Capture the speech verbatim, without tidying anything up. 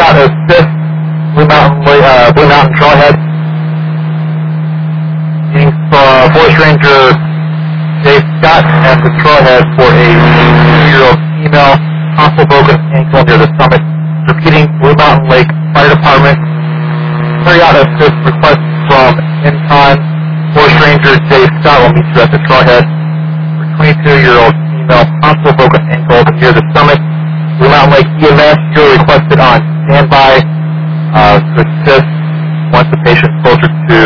out assist Blue Mountain, uh, Blue Mountain Trailhead. Meaning uh, Forest Ranger Dave Scott and the Trailhead for a two-year-old female, possible broken ankle near the summit. Repeating, Blue Mountain Lake Fire Department. Carry out assist request from Incon. Forest Ranger Dave Scott will meet you at the Trailhead for twenty-two-year-old female, possible broken ankle near the summit. Blue Mountain Lake E M S, you're requested on standby uh, to assist once the patient is closer to